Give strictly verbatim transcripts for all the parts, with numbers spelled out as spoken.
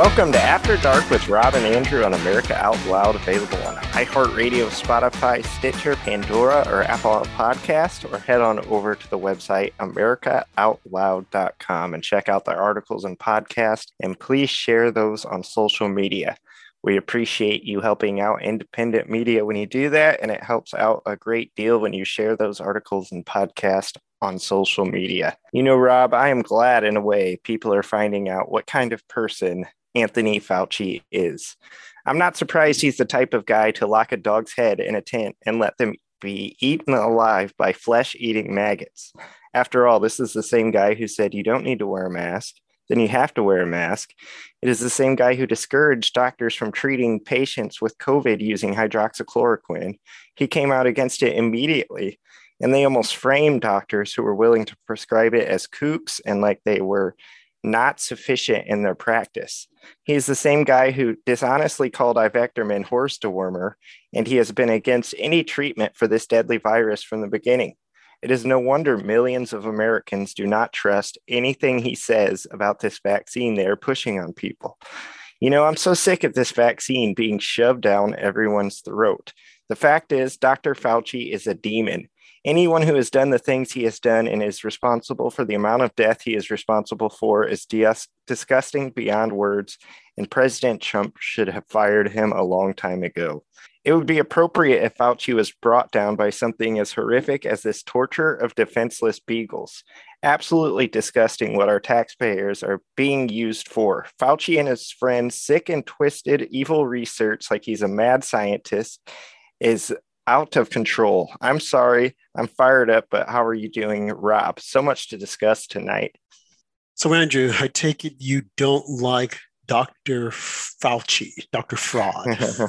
Welcome to After Dark with Rob and Andrew on America Out Loud, available on iHeartRadio, Spotify, Stitcher, Pandora, or Apple Podcast, or head on over to the website america out loud dot com and check out the articles and podcasts, and please share those on social media. We appreciate you helping out independent media when you do that, and it helps out a great deal when you share those articles and podcasts on social media. You know, Rob, I am glad in a way people are finding out what kind of person Anthony Fauci is. I'm not surprised he's the type of guy to lock a dog's head in a tent and let them be eaten alive by flesh-eating maggots. After all, this is the same guy who said you don't need to wear a mask, then you have to wear a mask. It is the same guy who discouraged doctors from treating patients with COVID using hydroxychloroquine. He came out against it immediately, and they almost framed doctors who were willing to prescribe it as kooks and like they were not sufficient in their practice. He's the same guy who dishonestly called ivermectin horse dewormer, and he has been against any treatment for this deadly virus from the beginning. It is no wonder millions of Americans do not trust anything he says about this vaccine they are pushing on people. You know, I'm so sick of this vaccine being shoved down everyone's throat. The fact is, Doctor Fauci is a demon. Anyone who has done the things he has done and is responsible for the amount of death he is responsible for is dis- disgusting beyond words, and President Trump should have fired him a long time ago. It would be appropriate if Fauci was brought down by something as horrific as this torture of defenseless beagles. Absolutely disgusting what our taxpayers are being used for. Fauci and his friends' sick and twisted evil research, like he's a mad scientist, is out of control. I'm sorry, I'm fired up, but how are you doing, Rob? So much to discuss tonight. So, Andrew, I take it you don't like Doctor Fauci, Doctor Fraud.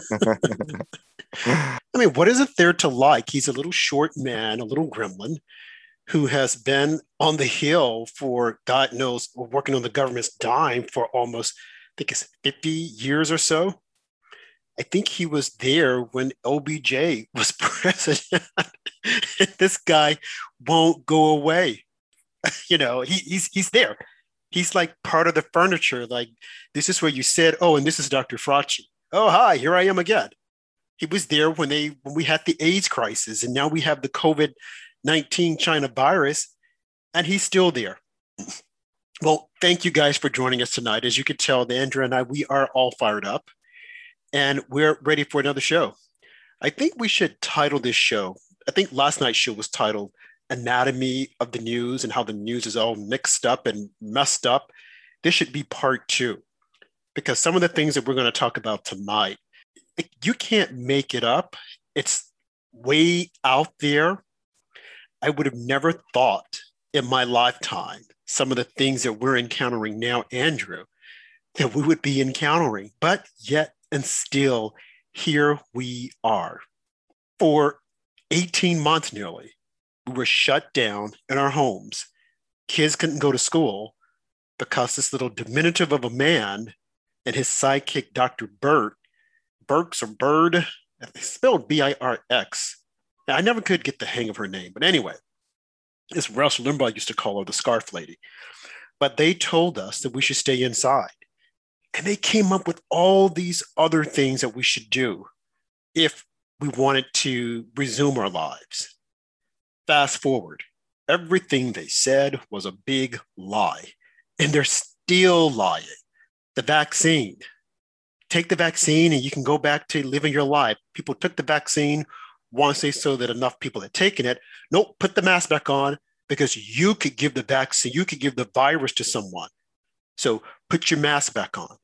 I mean, what is it there to like? He's a little short man, a little gremlin, who has been on the Hill for, God knows, working on the government's dime for almost, I think it's fifty years or so. I think he was there when O B J was president. This guy won't go away. You know, he, he's he's there. He's like part of the furniture. Like, this is where you said, oh, and this is Doctor Fauci. Oh, hi, here I am again. He was there when they when we had the AIDS crisis, and now we have the COVID nineteen China virus, and he's still there. Well, thank you guys for joining us tonight. As you can tell, Andrew and I, we are all fired up. And we're ready for another show. I think we should title this show. I think last night's show was titled Anatomy of the News and how the news is all mixed up and messed up. This should be part two, because some of the things that we're going to talk about tonight, you can't make it up. It's way out there. I would have never thought in my lifetime some of the things that we're encountering now, Andrew, that we would be encountering, but yet and still, here we are. For eighteen months nearly, we were shut down in our homes. Kids couldn't go to school because this little diminutive of a man and his sidekick, Doctor Burt, Burks or Bird, spelled B I R X. Now, I never could get the hang of her name, but anyway, as Rush Limbaugh used to call her, the scarf lady. But they told us that we should stay inside. And they came up with all these other things that we should do if we wanted to resume our lives. Fast forward, everything they said was a big lie, and they're still lying. The vaccine. Take the vaccine and you can go back to living your life. People took the vaccine once they saw that enough people had taken it. Nope, put the mask back on because you could give the vaccine, you could give the virus to someone. So put your mask back on.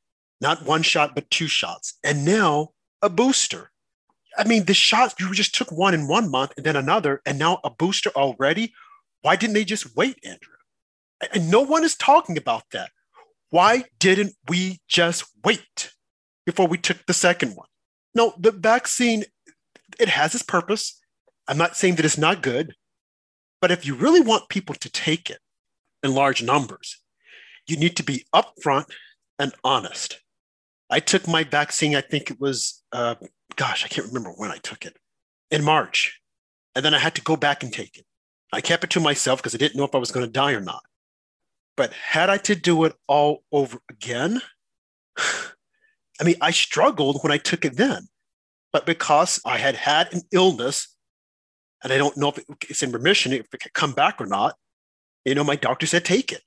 Not one shot, but two shots. And now a booster. I mean, the shots, you just took one in one month and then another, and now a booster already. Why didn't they just wait, Andrew? And no one is talking about that. Why didn't we just wait before we took the second one? No, the vaccine, it has its purpose. I'm not saying that it's not good, but if you really want people to take it in large numbers, you need to be upfront and honest. I took my vaccine, I think it was, uh, gosh, I can't remember when I took it, in March. And then I had to go back and take it. I kept it to myself because I didn't know if I was going to die or not. But had I to do it all over again, I mean, I struggled when I took it then, but because I had had an illness, and I don't know if it's in remission, if it can come back or not, you know, my doctor said take it.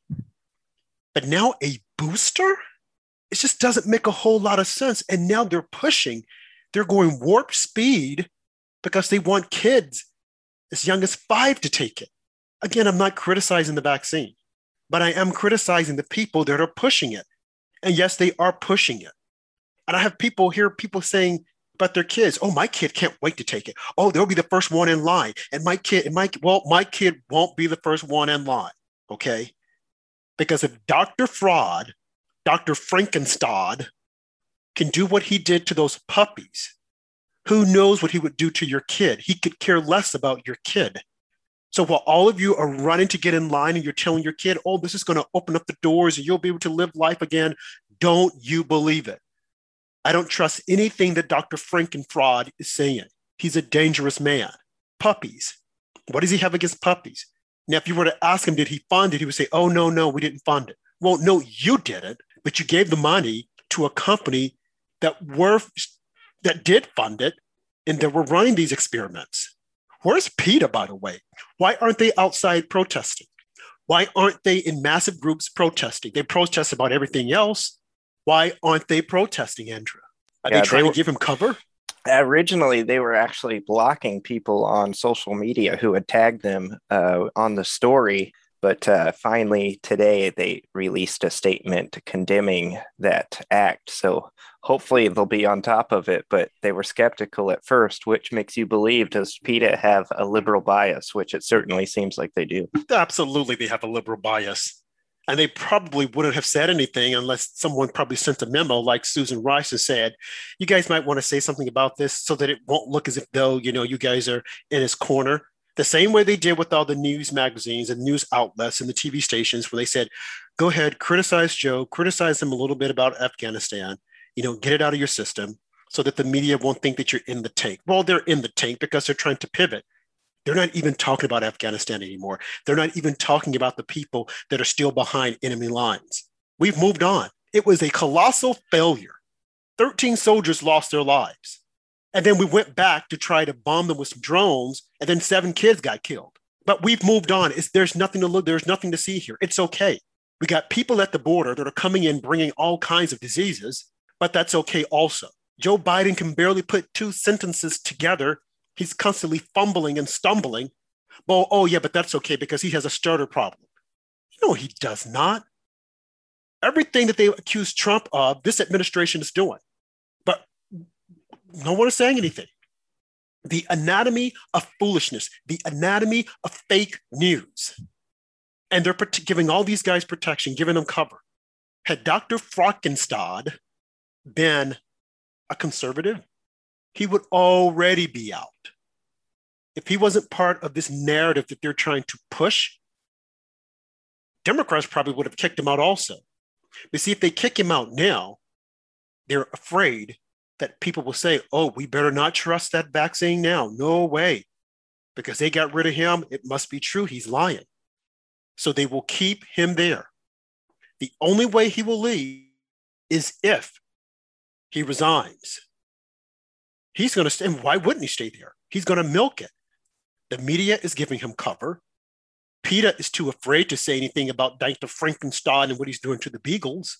But now a booster, it just doesn't make a whole lot of sense. And now they're pushing, they're going warp speed because they want kids as young as five to take it. Again, I'm not criticizing the vaccine, but I am criticizing the people that are pushing it. And yes, they are pushing it. And I have people hear people saying about their kids, oh, my kid can't wait to take it. Oh, they'll be the first one in line. And my kid, and my well, my kid won't be the first one in line. Okay. Because if Doctor Fraud, Doctor Frankenstein can do what he did to those puppies, who knows what he would do to your kid? He could care less about your kid. So while all of you are running to get in line and you're telling your kid, oh, this is going to open up the doors and you'll be able to live life again, don't you believe it? I don't trust anything that Doctor Frankenfraud is saying. He's a dangerous man. Puppies. What does he have against puppies? Now, if you were to ask him, did he fund it? He would say, oh, no, no, we didn't fund it. Well, no, you didn't, but you gave the money to a company that were that did fund it and that were running these experiments. Where's PETA, by the way? Why aren't they outside protesting? Why aren't they in massive groups protesting? They protest about everything else. Why aren't they protesting, Andrew? Are yeah, they trying they were, to give him cover? Originally, they were actually blocking people on social media who had tagged them uh, on the story. But uh, finally, today, they released a statement condemning that act. So hopefully they'll be on top of it. But they were skeptical at first, which makes you believe, does PETA have a liberal bias, which it certainly seems like they do. Absolutely, they have a liberal bias. And they probably wouldn't have said anything unless someone probably sent a memo like Susan Rice and said, you guys might want to say something about this so that it won't look as if though, you know, you guys are in his corner. The same way they did with all the news magazines and news outlets and the T V stations where they said, go ahead, criticize Joe, criticize him a little bit about Afghanistan, you know, get it out of your system so that the media won't think that you're in the tank. Well, they're in the tank because they're trying to pivot. They're not even talking about Afghanistan anymore. They're not even talking about the people that are still behind enemy lines. We've moved on. It was a colossal failure. thirteen soldiers lost their lives. And then we went back to try to bomb them with some drones, and then seven kids got killed. But we've moved on. It's, there's nothing to look, there's nothing to see here. It's okay. We got people at the border that are coming in bringing all kinds of diseases, but that's okay also. Joe Biden can barely put two sentences together. He's constantly fumbling and stumbling. Well, oh yeah, but that's okay because he has a stutter problem. No, he does not. Everything that they accuse Trump of, this administration is doing. But no one is saying anything. The anatomy of foolishness, the anatomy of fake news. And they're giving all these guys protection, giving them cover. Had Doctor Frankenstein been a conservative, he would already be out. If he wasn't part of this narrative that they're trying to push, Democrats probably would have kicked him out also. But see, if they kick him out now, they're afraid that people will say, oh, we better not trust that vaccine now. No way. Because they got rid of him, it must be true. He's lying. So they will keep him there. The only way he will leave is if he resigns. He's going to stay. And why wouldn't he stay there? He's going to milk it. The media is giving him cover. PETA is too afraid to say anything about Doctor Frankenstein and what he's doing to the beagles.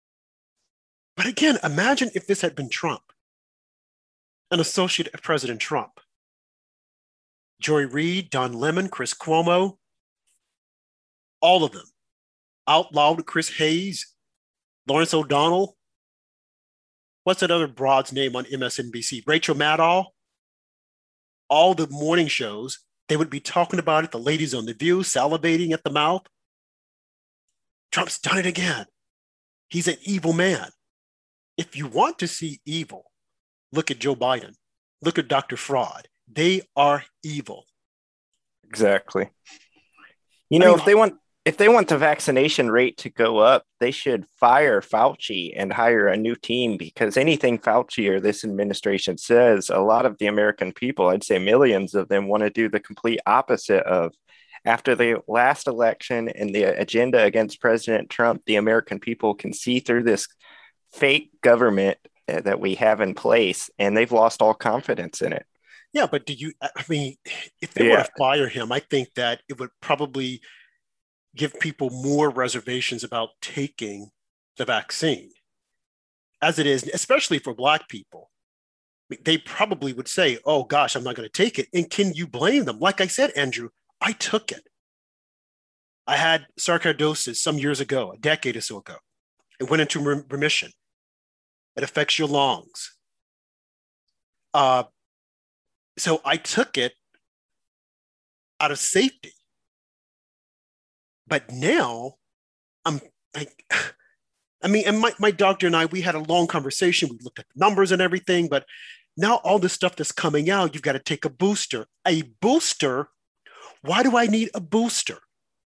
But again, imagine if this had been Trump, an associate of President Trump. Joy Reid, Don Lemon, Chris Cuomo, all of them. Out loud, Chris Hayes, Lawrence O'Donnell. What's that other broad's name on M S N B C? Rachel Maddow. All the morning shows, they would be talking about it. The ladies on The View salivating at the mouth. Trump's done it again. He's an evil man. If you want to see evil, look at Joe Biden. Look at Doctor Fraud. They are evil. Exactly. You know, I mean, if they want if they want the vaccination rate to go up, they should fire Fauci and hire a new team, because anything Fauci or this administration says, a lot of the American people, I'd say millions of them, want to do the complete opposite of. After the last election and the agenda against President Trump, the American people can see through this fake government that we have in place, and they've lost all confidence in it. Yeah, but do you, I mean, if they were Yeah. to fire him, I think that it would probably give people more reservations about taking the vaccine as it is, especially for Black people. They probably would say, oh gosh, I'm not going to take it. And can you blame them? Like I said, Andrew, I took it. I had sarcoidosis some years ago, a decade or so ago. It went into remission. It affects your lungs. Uh, so I took it out of safety. But now I'm like, I mean, and my, my doctor and I, we had a long conversation. We looked at the numbers and everything, but now all the stuff that's coming out, you've got to take a booster. A booster? Why do I need a booster?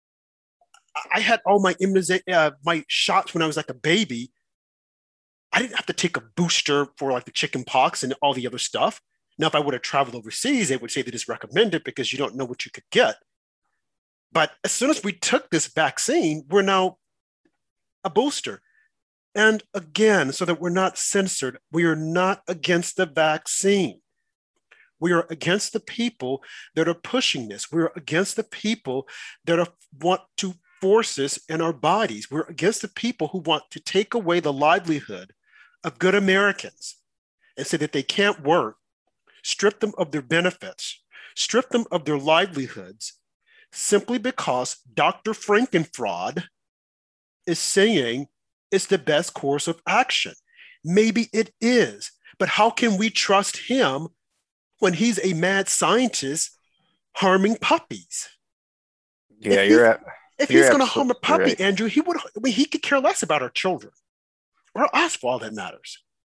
I had all my immuniza- uh, my shots when I was like a baby. I didn't have to take a booster for like the chicken pox and all the other stuff. Now, if I would have traveled overseas, they would say that it's recommended because you don't know what you could get. But as soon as we took this vaccine, we're now a booster. And again, so that we're not censored, we are not against the vaccine. We are against the people that are pushing this. We're against the people that are, want to force this in our bodies. We're against the people who want to take away the livelihood of good Americans and say that they can't work, strip them of their benefits, strip them of their livelihoods, simply because Doctor Frankenfraud is saying it's the best course of action. Maybe it is, but how can we trust him when he's a mad scientist harming puppies? Yeah, if you're at, if you're he's going to harm a puppy, right. Andrew, he would. I mean, he could care less about our children or us for all that matters.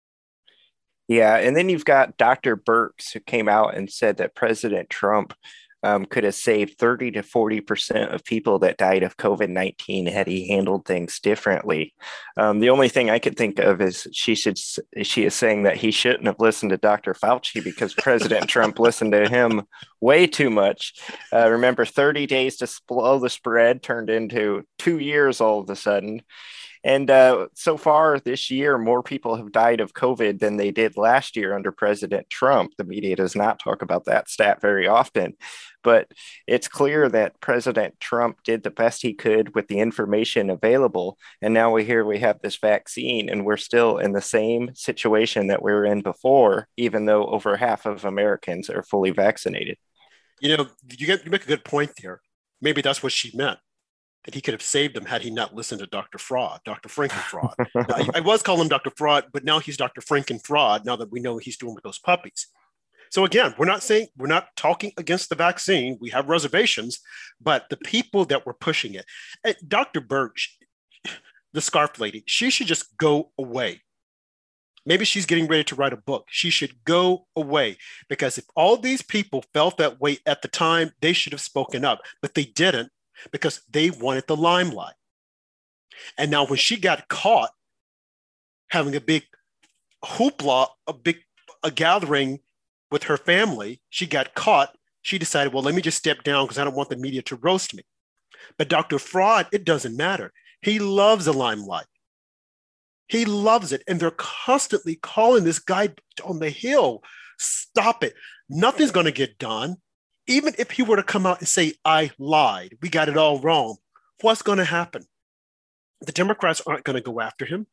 Yeah, and then you've got Doctor Birx, who came out and said that President Trump um, could have saved thirty to forty percent of people that died of COVID nineteen had he handled things differently. Um, the only thing I could think of is she should she is saying that he shouldn't have listened to Doctor Fauci because President Trump listened to him way too much. Uh, remember, thirty days to slow the spread turned into two years all of a sudden. And uh, so far this year, more people have died of COVID than they did last year under President Trump. The media does not talk about that stat very often, but it's clear that President Trump did the best he could with the information available. And now we hear we have this vaccine and we're still in the same situation that we were in before, even though over half of Americans are fully vaccinated. You know, you, get, you make a good point there. Maybe that's what she meant, that he could have saved him had he not listened to Doctor Fraud, Doctor Frankenfraud. Now, I, I was calling him Doctor Fraud, but now he's Doctor Frankenfraud, now that we know what he's doing with those puppies. So again, we're not saying, we're not talking against the vaccine. We have reservations, but the people that were pushing it, Doctor Birx, the scarf lady, she should just go away. Maybe she's getting ready to write a book. She should go away, because if all these people felt that way at the time, they should have spoken up, but they didn't, because they wanted the limelight. And now when she got caught having a big hoopla, a big a gathering with her family, she got caught. She decided, well, let me just step down because I don't want the media to roast me. But Doctor Fraud, it doesn't matter. He loves the limelight. He loves it. And they're constantly calling this guy on the Hill, stop it. Nothing's going to get done. Even if he were to come out and say, I lied, we got it all wrong, what's going to happen? The Democrats aren't going to go after him.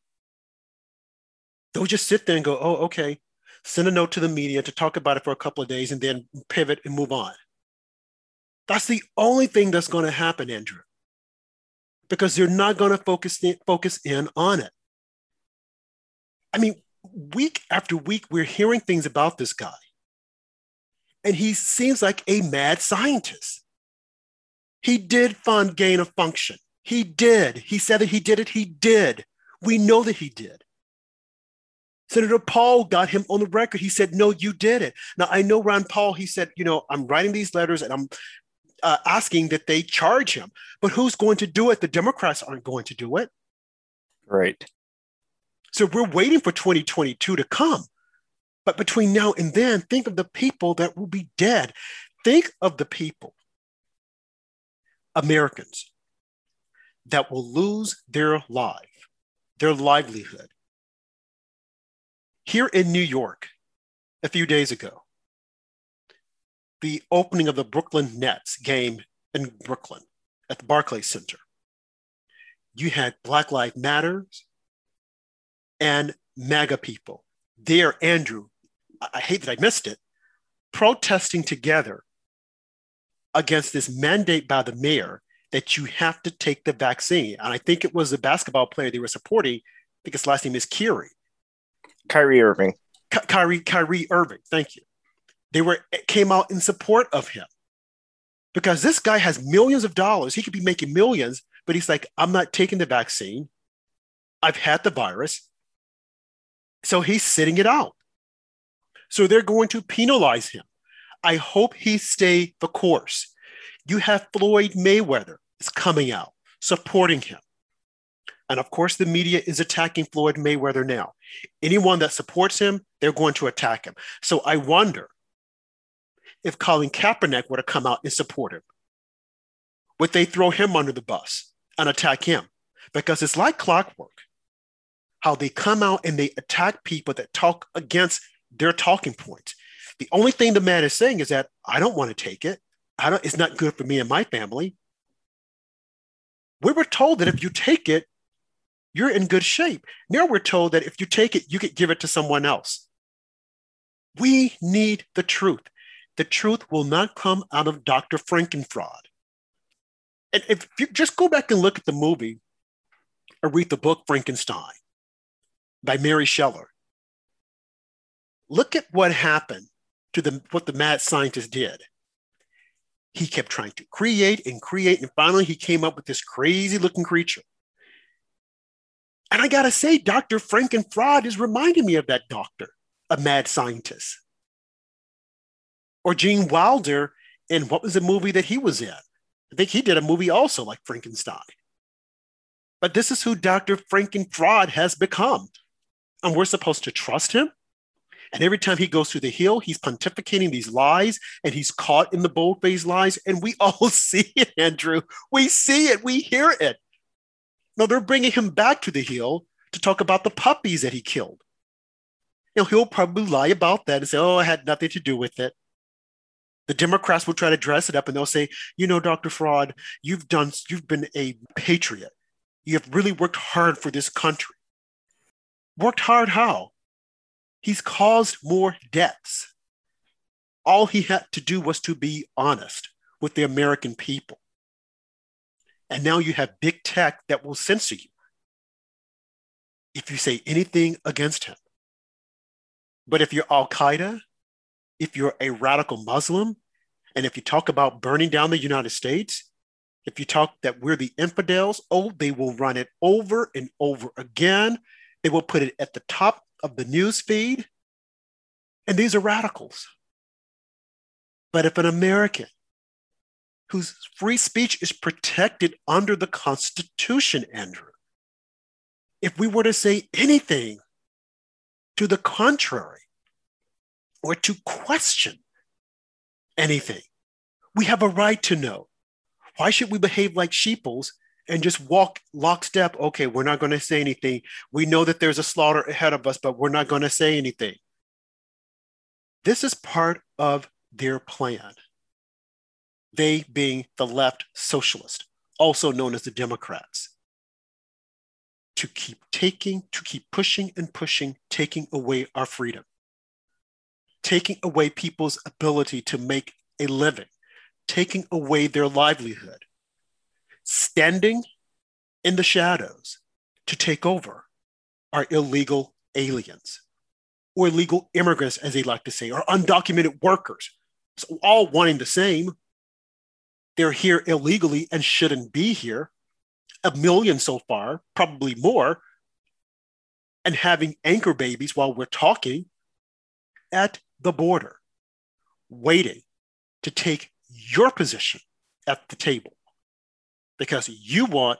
They'll just sit there and go, oh, okay, send a note to the media to talk about it for a couple of days and then pivot and move on. That's the only thing that's going to happen, Andrew, because they're not going to focus in, focus in on it. I mean, week after week, we're hearing things about this guy. And he seems like a mad scientist. He did fund gain of function. He did. He said that he did it. He did. We know that he did. Senator Paul got him on the record. He said, no, you did it. Now, I know Ron Paul, he said, you know, I'm writing these letters and I'm uh, asking that they charge him. But who's going to do it? The Democrats aren't going to do it. Right. So we're waiting for twenty twenty-two to come. But between now and then, think of the people that will be dead. Think of the people, Americans, that will lose their life, their livelihood, Here in New York, a few days ago, the opening of the Brooklyn Nets game in Brooklyn at the Barclays Center, you had Black Lives Matter and MAGA people there, Andrew. I hate that I missed it, protesting together against this mandate by the mayor that you have to take the vaccine. And I think it was the basketball player they were supporting. I think his last name is Kyrie. Kyrie Irving. Ky- Kyrie, Kyrie Irving, thank you. They were came out in support of him because this guy has millions of dollars. He could be making millions, but he's like, I'm not taking the vaccine. I've had the virus. So he's sitting it out. So they're going to penalize him. I hope he stay the course. You have Floyd Mayweather is coming out, supporting him. And of course, the media is attacking Floyd Mayweather now. Anyone that supports him, they're going to attack him. So I wonder if Colin Kaepernick were to come out and support him, would they throw him under the bus and attack him? Because it's like clockwork, how they come out and they attack people that talk against their talking points. The only thing the man is saying is that I don't want to take it. I don't, it's not good for me and my family. We were told that if you take it, you're in good shape. Now we're told that if you take it, you could give it to someone else. We need the truth. The truth will not come out of Doctor Frankenfraud. And if you just go back and look at the movie or read the book Frankenstein by Mary Shelley, look at what happened to the, what the mad scientist did. He kept trying to create and create, and finally he came up with this crazy looking creature. And I gotta say, Doctor Frankenfraud is reminding me of that doctor, a mad scientist. Or Gene Wilder in what was the movie that he was in? I think he did a movie also like Frankenstein. But this is who Doctor Frankenfraud has become. And we're supposed to trust him. And every time he goes through the hill, he's pontificating these lies and he's caught in the bold-faced lies. And we all see it, Andrew. We see it. We hear it. Now they're bringing him back to the hill to talk about the puppies that he killed. You know, he'll probably lie about that and say, oh, I had nothing to do with it. The Democrats will try to dress it up and they'll say, you know, Doctor Fraud, you've done, you've been a patriot. You have really worked hard for this country. Worked hard how? He's caused more deaths. All he had to do was to be honest with the American people. And now you have big tech that will censor you if you say anything against him. But if you're Al-Qaeda, if you're a radical Muslim, and if you talk about burning down the United States, if you talk that we're the infidels, oh, they will run it over and over again. They will put it at the top of the news feed. And these are radicals. But if an American whose free speech is protected under the Constitution, Andrew, if we were to say anything to the contrary or to question anything, we have a right to know. Why should we behave like sheeples and just walk lockstep? Okay, we're not going to say anything. We know that there's a slaughter ahead of us, but we're not going to say anything. This is part of their plan. They being the left socialist, also known as the Democrats, to keep taking, to keep pushing and pushing, taking away our freedom, taking away people's ability to make a living, taking away their livelihood, standing in the shadows to take over are illegal aliens or illegal immigrants, as they like to say, or undocumented workers. So all wanting the same. They're here illegally and shouldn't be here. A million so far, probably more, and having anchor babies while we're talking at the border, waiting to take your position at the table because you want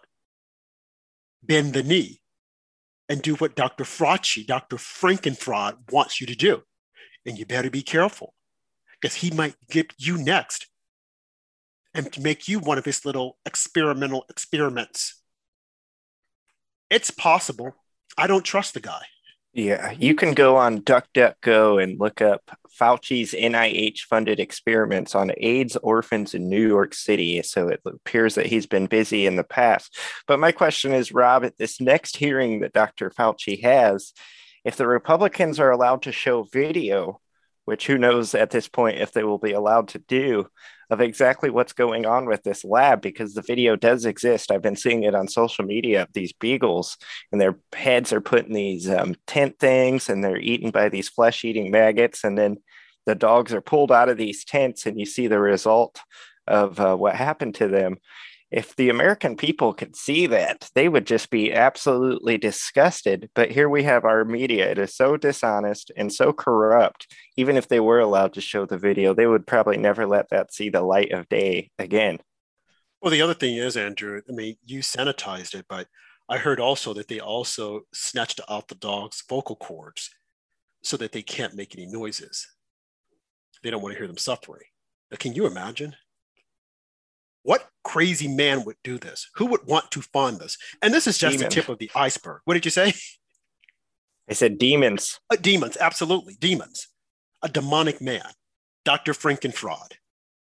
bend the knee and do what Doctor Frauci, Doctor Frankenfraud wants you to do. And you better be careful because he might get you next and to make you one of his little experimental experiments. It's possible. I don't trust the guy. Yeah, you can go on DuckDuckGo and look up Fauci's N I H-funded experiments on AIDS orphans in New York City. So it appears that he's been busy in the past. But my question is, Rob, at this next hearing that Doctor Fauci has, if the Republicans are allowed to show video, which who knows at this point if they will be allowed to do, of exactly what's going on with this lab, because the video does exist. I've been seeing it on social media of these beagles, and their heads are put in these um, tent things, and they're eaten by these flesh-eating maggots, and then the dogs are pulled out of these tents, and you see the result of uh, what happened to them. If the American people could see that, they would just be absolutely disgusted. But here we have our media. It is so dishonest and so corrupt. Even if they were allowed to show the video, they would probably never let that see the light of day again. Well, the other thing is, Andrew, I mean, you sanitized it, but I heard also that they also snatched out the dog's vocal cords so that they can't make any noises. They don't want to hear them suffering. Now, can you imagine? What crazy man would do this? Who would want to fund this? And this is just Demon. The tip of the iceberg. What did you say? I said demons. Uh, demons, absolutely. Demons. A demonic man, Doctor Frankenfraud.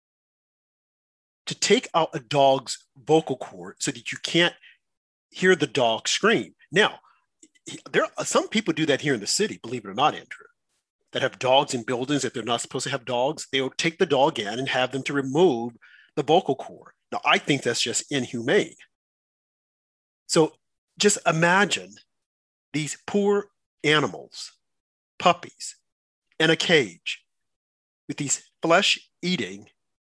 To take out a dog's vocal cord so that you can't hear the dog scream. Now, there are, some people do that here in the city, believe it or not, Andrew, that have dogs in buildings that they're not supposed to have dogs. They'll take the dog in and have them to remove the vocal cord. Now, I think that's just inhumane. So just imagine these poor animals, puppies, in a cage with these flesh-eating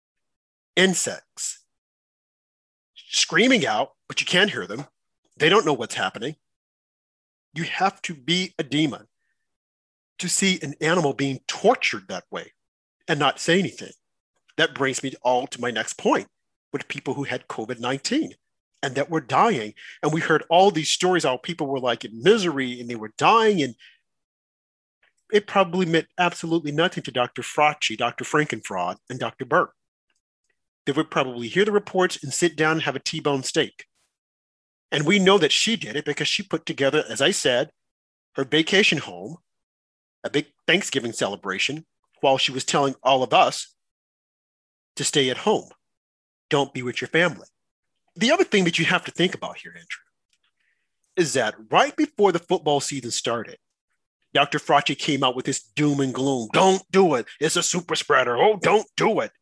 insects screaming out, but you can't hear them. They don't know what's happening. You have to be a demon to see an animal being tortured that way and not say anything. That brings me all to my next point with people who had COVID nineteen and that were dying. And we heard all these stories how people were like in misery and they were dying. And it probably meant absolutely nothing to Doctor Fauci, Doctor Frankenfraud, and Doctor Birx. They would probably hear the reports and sit down and have a T-bone steak. And we know that she did it because she put together, as I said, her vacation home, a big Thanksgiving celebration, while she was telling all of us to stay at home. Don't be with your family. The other thing that you have to think about here, Andrew, is that right before the football season started, Doctor Fauci came out with this doom and gloom. Don't do it. It's a super spreader. Oh, don't do it.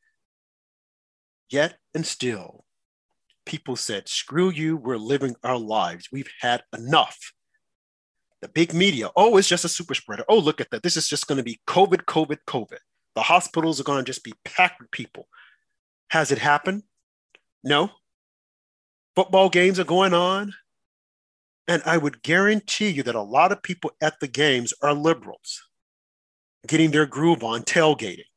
Yet and still, people said, screw you. We're living our lives. We've had enough. The big media, oh, it's just a super spreader. Oh, look at that. This is just going to be COVID, COVID, COVID. The hospitals are going to just be packed with people. Has it happened? No. Football games are going on. And I would guarantee you that a lot of people at the games are liberals, getting their groove on, tailgating.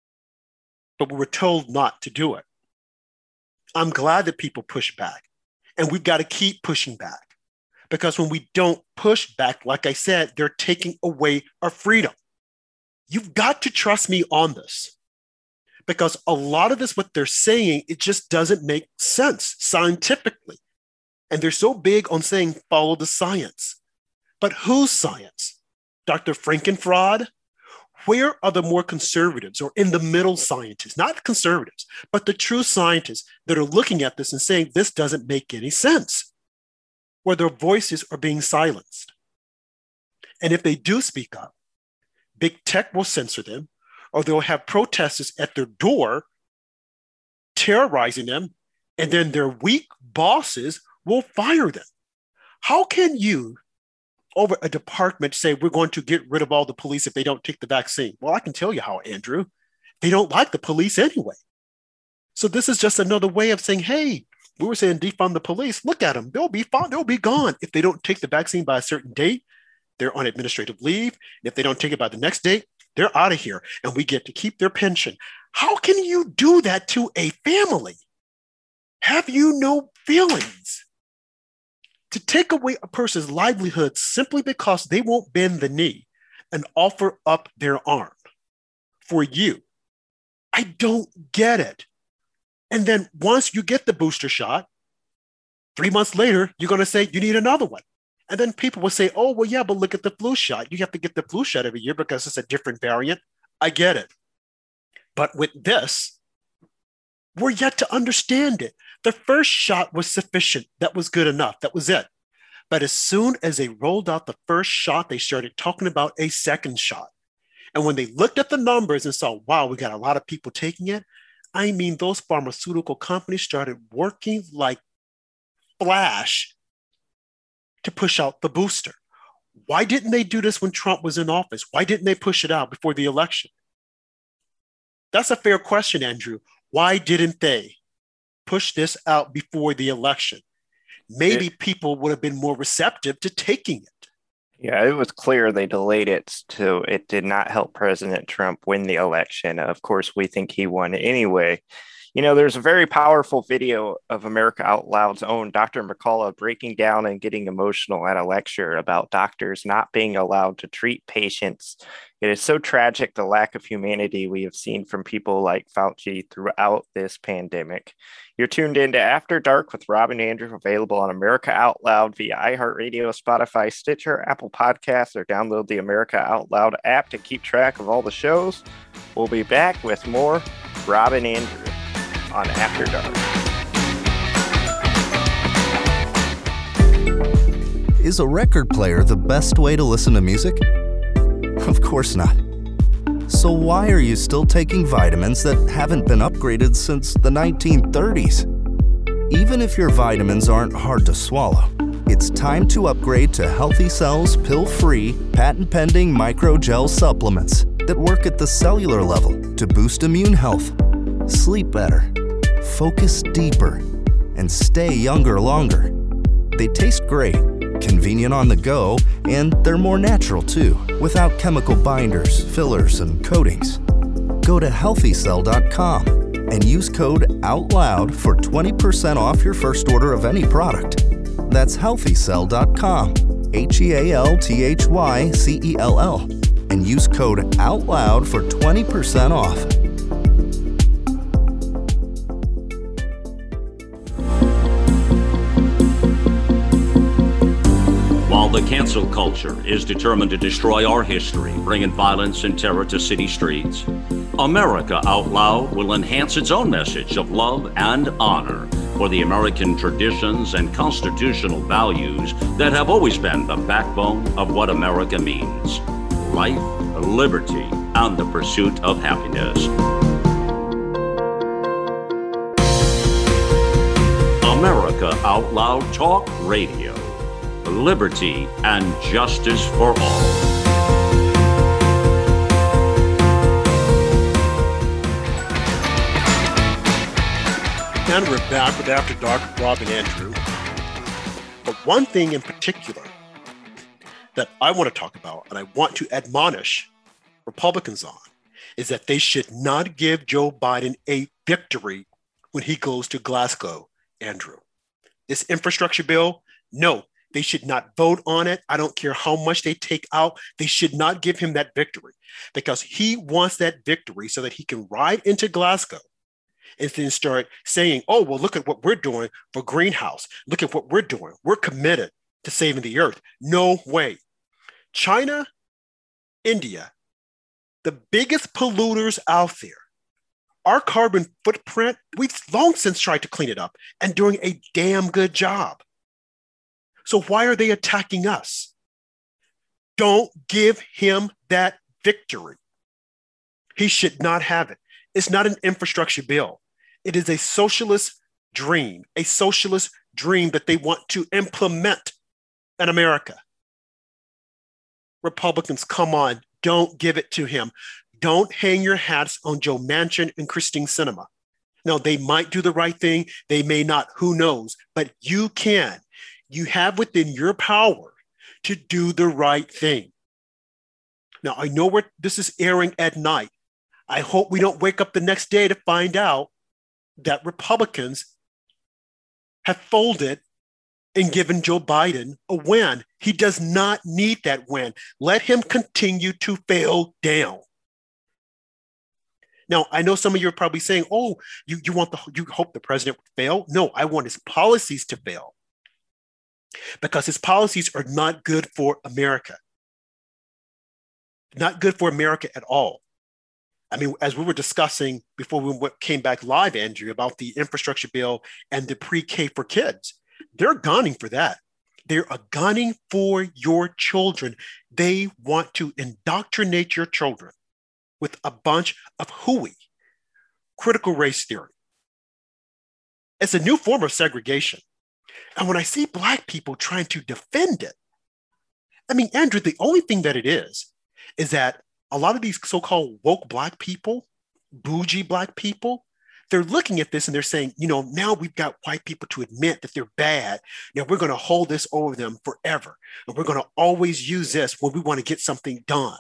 But we were told not to do it. I'm glad that people push back. And we've got to keep pushing back. Because when we don't push back, like I said, they're taking away our freedom. You've got to trust me on this. Because a lot of this, what they're saying, it just doesn't make sense scientifically. And they're so big on saying, follow the science. But whose science? Doctor Frankenfraud? Where are the more conservatives or in the middle scientists, not conservatives, but the true scientists that are looking at this and saying, this doesn't make any sense, where their voices are being silenced? And if they do speak up, big tech will censor them, or they'll have protesters at their door terrorizing them, and then their weak bosses will fire them. How can you, over a department, say we're going to get rid of all the police if they don't take the vaccine? Well, I can tell you how, Andrew. They don't like the police anyway. So this is just another way of saying, hey, we were saying defund the police. Look at them. They'll be fine. They'll be gone. If they don't take the vaccine by a certain date, they're on administrative leave. And if they don't take it by the next date, they're out of here and we get to keep their pension. How can you do that to a family? Have you no feelings? To take away a person's livelihood simply because they won't bend the knee and offer up their arm for you. I don't get it. And then once you get the booster shot, three months later, you're going to say you need another one. And then people will say, oh, well, yeah, but look at the flu shot. You have to get the flu shot every year because it's a different variant. I get it. But with this, we're yet to understand it. The first shot was sufficient. That was good enough. That was it. But as soon as they rolled out the first shot, they started talking about a second shot. And when they looked at the numbers and saw, wow, we got a lot of people taking it, I mean, those pharmaceutical companies started working like flash to push out the booster. Why didn't they do this when Trump was in office? Why didn't they push it out before the election? That's a fair question, Andrew. Why didn't they push this out before the election? Maybe it, people would have been more receptive to taking it. Yeah, it was clear they delayed it to it did not help President Trump win the election. Of course, we think he won anyway. You know, there's a very powerful video of America Out Loud's own Doctor McCullough breaking down and getting emotional at a lecture about doctors not being allowed to treat patients. It is so tragic, the lack of humanity we have seen from people like Fauci throughout this pandemic. You're tuned into After Dark with Rob and Andrew, available on America Out Loud via iHeartRadio, Spotify, Stitcher, Apple Podcasts, or download the America Out Loud app to keep track of all the shows. We'll be back with more Rob and Andrew on After Dark. Is a record player the best way to listen to music? Of course not. So why are you still taking vitamins that haven't been upgraded since the nineteen thirties? Even if your vitamins aren't hard to swallow, it's time to upgrade to Healthy Cell's pill-free, patent-pending microgel supplements that work at the cellular level to boost immune health, sleep better, focus deeper, and stay younger longer. They taste great, convenient on the go, and they're more natural too, without chemical binders, fillers, and coatings. Go to healthy cell dot com and use code OUTLOUD for twenty percent off your first order of any product. That's healthy cell dot com, H E A L T H Y C E L L, and use code OUTLOUD for twenty percent off. While the cancel culture is determined to destroy our history, bringing violence and terror to city streets, America Out Loud will enhance its own message of love and honor for the American traditions and constitutional values that have always been the backbone of what America means: life, liberty, and the pursuit of happiness. America Out Loud Talk Radio. Liberty and justice for all. And we're back with After Dark with Rob and Andrew. But one thing in particular that I want to talk about and I want to admonish Republicans on is that they should not give Joe Biden a victory when he goes to Glasgow, Andrew. This infrastructure bill, no. They should not vote on it. I don't care how much they take out. They should not give him that victory because he wants that victory so that he can ride into Glasgow and then start saying, oh, well, look at what we're doing for Greenhouse. Look at what we're doing. We're committed to saving the earth. No way. China, India, the biggest polluters out there. Our carbon footprint, we've long since tried to clean it up and doing a damn good job. So why are they attacking us? Don't give him that victory. He should not have it. It's not an infrastructure bill. It is a socialist dream, a socialist dream that they want to implement in America. Republicans, come on, don't give it to him. Don't hang your hats on Joe Manchin and Christine Sinema. Now, they might do the right thing. They may not, who knows, but you can. You have within your power to do the right thing. Now, I know where this is airing at night. I hope we don't wake up the next day to find out that Republicans have folded and given Joe Biden a win. He does not need that win. Let him continue to fail down. Now, I know some of you are probably saying, oh, you, you want the, you hope the president would fail. No, I want his policies to fail. because his policies are not good for America. Not good for America at all. I mean, as we were discussing before we came back live, Andrew, about the infrastructure bill and the pre-K for kids, they're gunning for that. They're a gunning for your children. They want to indoctrinate your children with a bunch of hooey, critical race theory. It's a new form of segregation. And when I see Black people trying to defend it, I mean, Andrew, the only thing that it is, is that a lot of these so-called woke Black people, bougie Black people, they're looking at this and they're saying, you know, now we've got white people to admit that they're bad. Now we're going to hold this over them forever. And we're going to always use this when we want to get something done.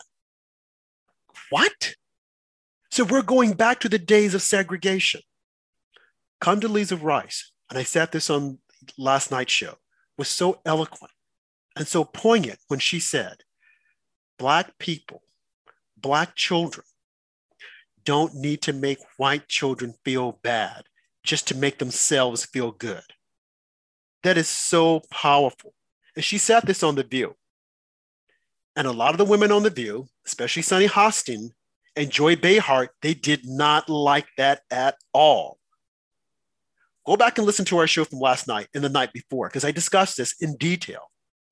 What? So we're going back to the days of segregation. Condoleezza Rice, and I said this on last night's show, was so eloquent and so poignant when she said, Black people, Black children don't need to make white children feel bad just to make themselves feel good. That is so powerful. And she said this on The View. And a lot of the women on The View, especially Sunny Hostin and Joy Behar, they did not like that at all. Go back and listen to our show from last night and the night before, because I discussed this in detail.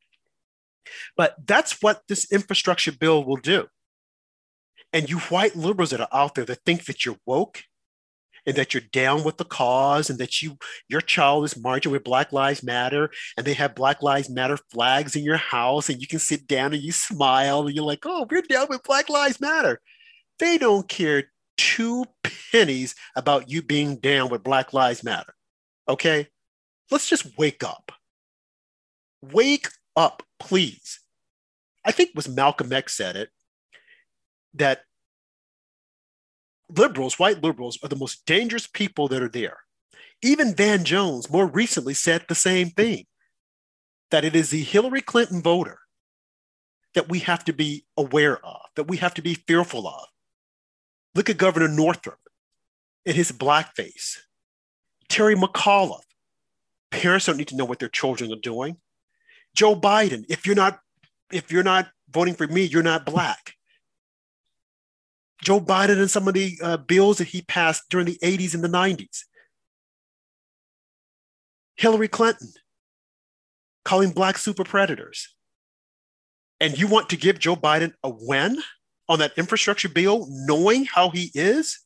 But that's what this infrastructure bill will do. And you white liberals that are out there that think that you're woke and that you're down with the cause and that you your child is marching with Black Lives Matter and they have Black Lives Matter flags in your house and you can sit down and you smile and you're like, oh, we're down with Black Lives Matter. They don't care two pennies about you being down with Black Lives Matter. Okay? Let's just wake up. Wake up, please. I think it was Malcolm X said it, that liberals, white liberals, are the most dangerous people that are there. Even Van Jones more recently said the same thing, that it is the Hillary Clinton voter that we have to be aware of, that we have to be fearful of. Look at Governor Northam and his blackface. Terry McAuliffe. Parents don't need to know what their children are doing. Joe Biden, if you're not, if you're not voting for me, you're not Black. Joe Biden and some of the uh, bills that he passed during the eighties and the nineties. Hillary Clinton calling Black super predators. And you want to give Joe Biden a win on that infrastructure bill, knowing how he is?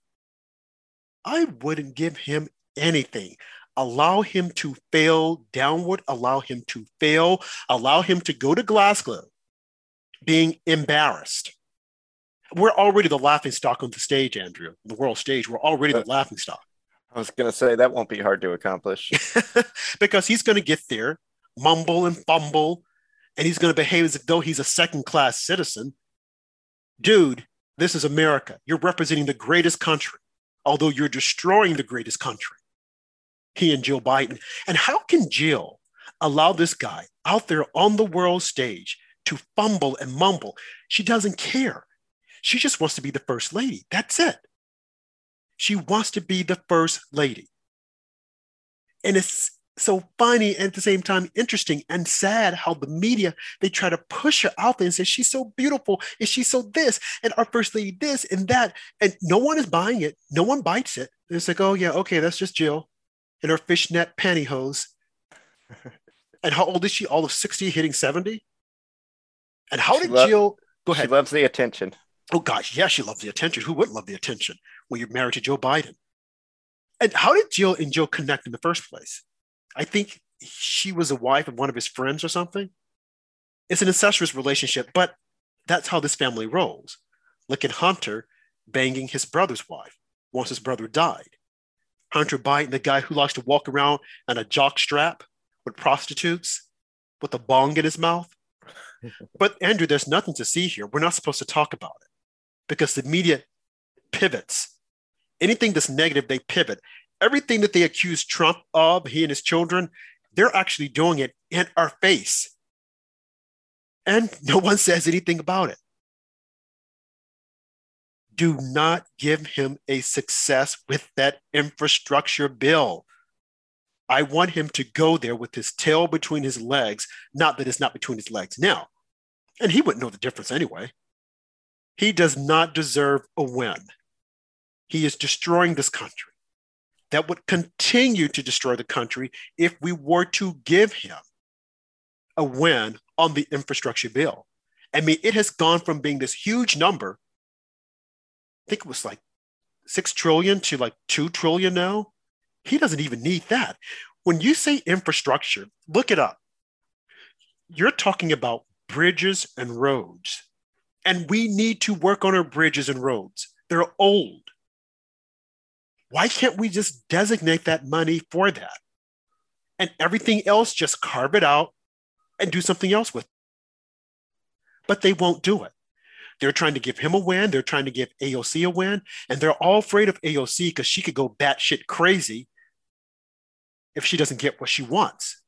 I wouldn't give him anything. Allow him to fail downward, allow him to fail, allow him to go to Glasgow being embarrassed. We're already the laughing stock on the stage, Andrew, the world stage. We're already the laughing stock. I was going to say that won't be hard to accomplish. Because he's going to get there, mumble and fumble, and he's going to behave as though he's a second-class citizen. Dude, this is America. You're representing the greatest country, although you're destroying the greatest country. He and Jill Biden. And how can Jill allow this guy out there on the world stage to fumble and mumble? She doesn't care. She just wants to be the first lady. That's it. She wants to be the first lady. And it's so funny and at the same time interesting and sad how the media, they try to push her out there and say, she's so beautiful and she's so this and our first lady this and that. And no one is buying it. No one bites it. It's like, oh yeah, okay, that's just Jill in her fishnet pantyhose. And how old is she? All of sixty, hitting seventy? And how She did lo- Jill, go ahead. She loves the attention. Oh gosh, yeah, she loves the attention. Who wouldn't love the attention when you're married to Joe Biden? And how did Jill and Joe connect in the first place? I think she was a wife of one of his friends or something. It's an incestuous relationship, but that's how this family rolls. Look at Hunter banging his brother's wife once his brother died. Hunter Biden, the guy who likes to walk around on a jock strap with prostitutes with a bong in his mouth. But Andrew, there's nothing to see here. We're not supposed to talk about it because the media pivots. Anything that's negative, they pivot. Everything that they accuse Trump of, he and his children, they're actually doing it in our face. And no one says anything about it. Do not give him a success with that infrastructure bill. I want him to go there with his tail between his legs, not that it's not between his legs now. And he wouldn't know the difference anyway. He does not deserve a win. He is destroying this country. That would continue to destroy the country if we were to give him a win on the infrastructure bill. I mean, it has gone from being this huge number, I think it was like six trillion to like two trillion now. He doesn't even need that. When you say infrastructure, look it up. You're talking about bridges and roads. And we need to work on our bridges and roads. They're old. Why can't we just designate that money for that? And everything else, just carve it out and do something else with it. But they won't do it. They're trying to give him a win. They're trying to give A O C a win. And they're all afraid of A O C because she could go batshit crazy if she doesn't get what she wants.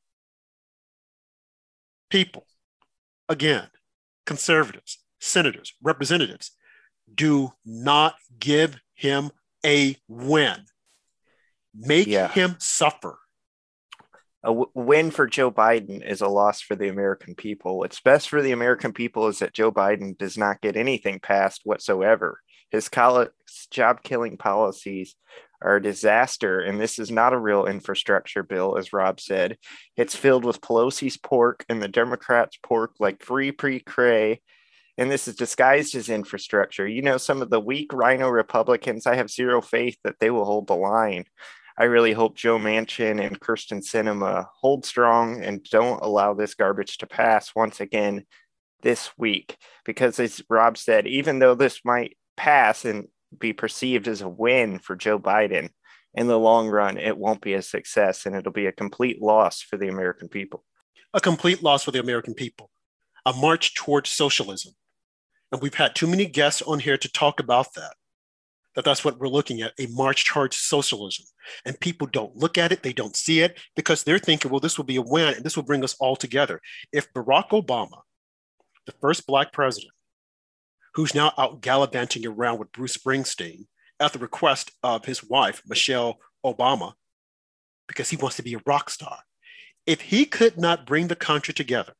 People, again, conservatives, senators, representatives, do not give him a win. Make Yeah. him suffer. A w- win for Joe Biden is a loss for the American people. What's best for the American people is that Joe Biden does not get anything passed whatsoever. His college job-killing policies are a disaster, and this is not a real infrastructure bill, as Rob said. It's filled with Pelosi's pork and the Democrats' pork like free pre-cray, and this is disguised as infrastructure. You know, some of the weak rhino Republicans, I have zero faith that they will hold the line. I really hope Joe Manchin and Kirsten Sinema hold strong and don't allow this garbage to pass once again this week. Because as Rob said, even though this might pass and be perceived as a win for Joe Biden, in the long run, it won't be a success and it'll be a complete loss for the American people. A complete loss for the American people. A march towards socialism. And we've had too many guests on here to talk about that. That that's what we're looking at, a march towards socialism. And people don't look at it, they don't see it, because they're thinking, well, this will be a win and this will bring us all together. If Barack Obama, the first Black president, who's now out gallivanting around with Bruce Springsteen at the request of his wife, Michelle Obama, because he wants to be a rock star, if he could not bring the country together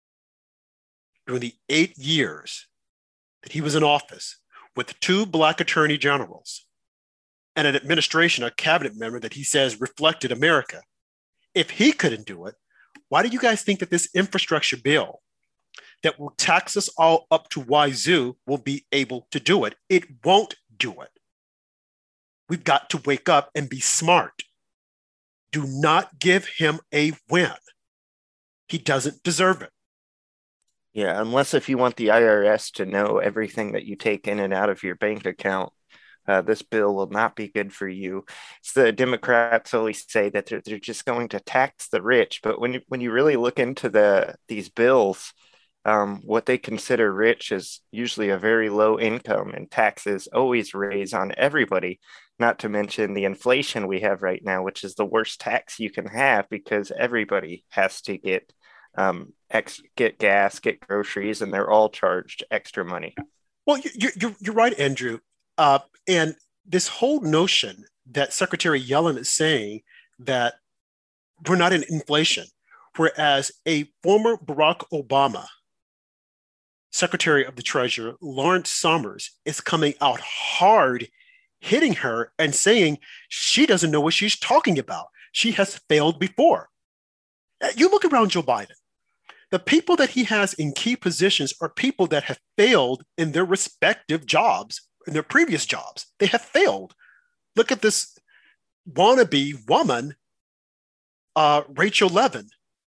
during the eight years that he was in office, with two Black attorney generals and an administration, a cabinet member that he says reflected America. If he couldn't do it, why do you guys think that this infrastructure bill that will tax us all up to wazoo will be able to do it? It won't do it. We've got to wake up and be smart. Do not give him a win. He doesn't deserve it. Yeah, unless if you want the I R S to know everything that you take in and out of your bank account, uh, this bill will not be good for you. It's the Democrats always say that they're, they're just going to tax the rich, but when you, when you really look into the these bills, um, what they consider rich is usually a very low income, and taxes always raise on everybody, not to mention the inflation we have right now, which is the worst tax you can have because everybody has to get um ex- get gas, get groceries, and they're all charged extra money. Well, you, you're, you're right, Andrew. Uh, and this whole notion that Secretary Yellen is saying that we're not in inflation, whereas a former Barack Obama Secretary of the Treasury, Lawrence Summers, is coming out hard, hitting her and saying she doesn't know what she's talking about. She has failed before. You look around Joe Biden. The people that he has in key positions are people that have failed in their respective jobs, in their previous jobs. They have failed. Look at this wannabe woman, uh, Rachel Levin,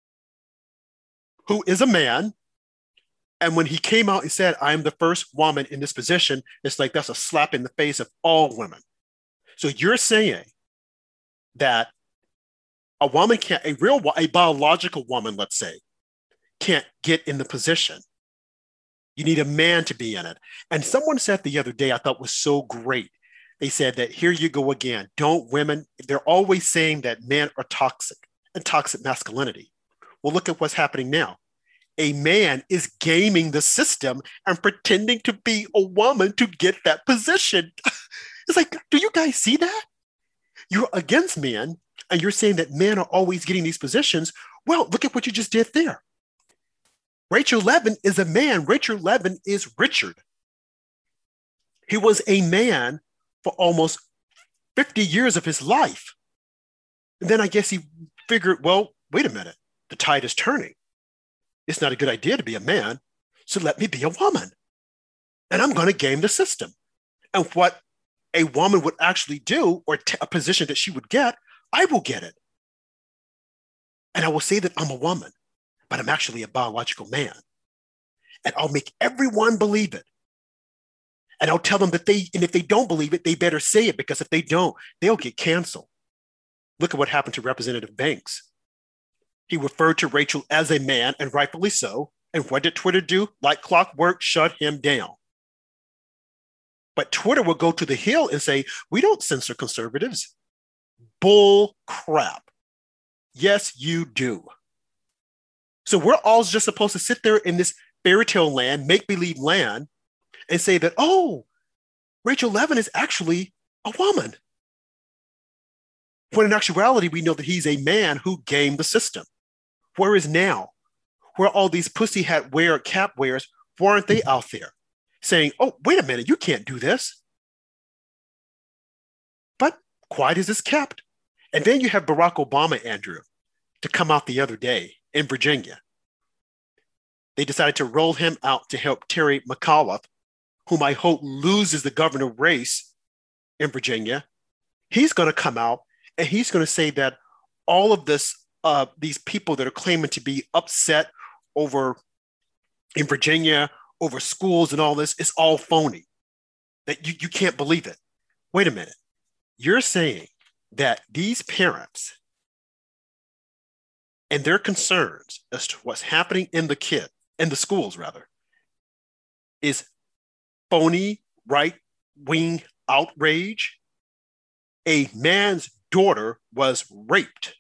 who is a man. And when he came out and said, I am the first woman in this position, it's like that's a slap in the face of all women. So you're saying that a woman can't, a real, a biological woman, let's say, can't get in the position. You need a man to be in it. And someone said the other day, I thought was so great. They said that here you go again. Don't women, they're always saying that men are toxic and toxic masculinity. Well, look at what's happening now. A man is gaming the system and pretending to be a woman to get that position. It's like, do you guys see that? you're against men and you're saying that men are always getting these positions. Well, look at what you just did there. Rachel Levin is a man. Rachel Levin is Richard. He was a man for almost fifty years of his life. And then I guess he figured, well, wait a minute, the tide is turning. It's not a good idea to be a man, so let me be a woman. And I'm going to game the system. And what a woman would actually do, or t- a position that she would get, I will get it. And I will say that I'm a woman, but I'm actually a biological man. And I'll make everyone believe it. And I'll tell them that they, and if they don't believe it, they better say it, because if they don't, they'll get canceled. Look at what happened to Representative Banks. He referred to Rachel as a man, and rightfully so. And what did Twitter do? Like clockwork, shut him down. But Twitter will go to the Hill and say, we don't censor conservatives. Bull crap. Yes, you do. So we're all just supposed to sit there in this fairy tale land, make-believe land, and say that, oh, Rachel Levin is actually a woman. When in actuality, we know that he's a man who gamed the system. Whereas now, where all these pussy hat wear cap wearers, why aren't they out there saying, oh, wait a minute, you can't do this? But quiet as is kept. And then you have Barack Obama, Andrew, to come out the other day in Virginia. They decided to roll him out to help Terry McAuliffe, whom I hope loses the governor race in Virginia. He's going to come out and he's going to say that all of this, uh, these people that are claiming to be upset over in Virginia, over schools and all this, is all phony. That you, you can't believe it. Wait a minute. You're saying that these parents and their concerns as to what's happening in the kid, in the schools rather, is phony right-wing outrage? A man's daughter was raped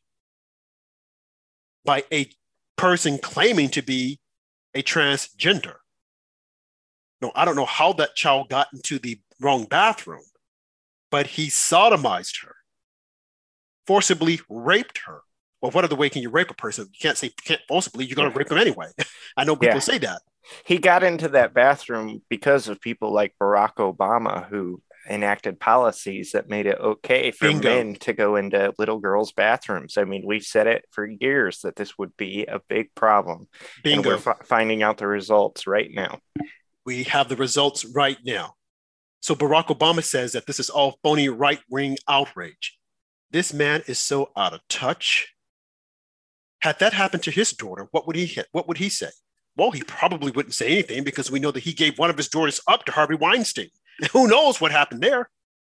by a person claiming to be a transgender. No, I don't know how that child got into the wrong bathroom, but he sodomized her, forcibly raped her. Well, what other way can you rape a person? You can't say you can't forcibly, you're going to rape them anyway. I know people yeah. say that. He got into that bathroom because of people like Barack Obama, who enacted policies that made it okay for Bingo. men to go into little girls' bathrooms. I mean, we've said it for years that this would be a big problem. Bingo. And we're f- finding out the results right now. We have the results right now. So Barack Obama says that this is all phony right-wing outrage. This man is so out of touch. Had that happened to his daughter, what would he hit? What would he say? Well, he probably wouldn't say anything, because we know that he gave one of his daughters up to Harvey Weinstein. Who knows what happened there?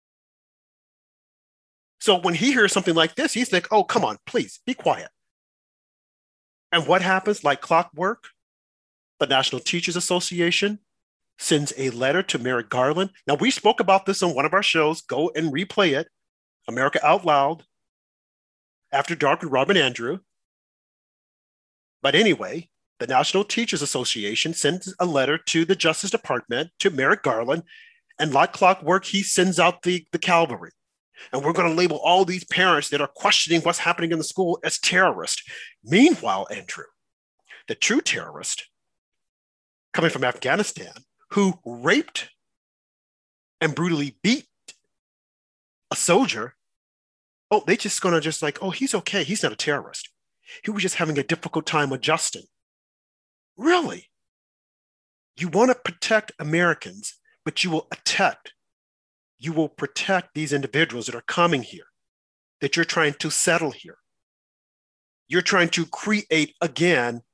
So when he hears something like this, he's like, oh, come on, please be quiet. And what happens? Like clockwork, the National Teachers Association sends a letter to Merrick Garland. Now, we spoke about this on one of our shows. Go and replay it. America Out Loud, After Dark with Robin Andrew. But anyway, the National Teachers Association sends a letter to the Justice Department, to Merrick Garland, and like clockwork, he sends out the, the cavalry. And we're going to label all these parents that are questioning what's happening in the school as terrorists. Meanwhile, Andrew, the true terrorist coming from Afghanistan, who raped and brutally beat a soldier, oh, they just going to just like, oh, he's okay. He's not a terrorist. He was just having a difficult time adjusting. Really? You want to protect Americans, but you will attack, you will protect these individuals that are coming here, that you're trying to settle here. You're trying to create, again,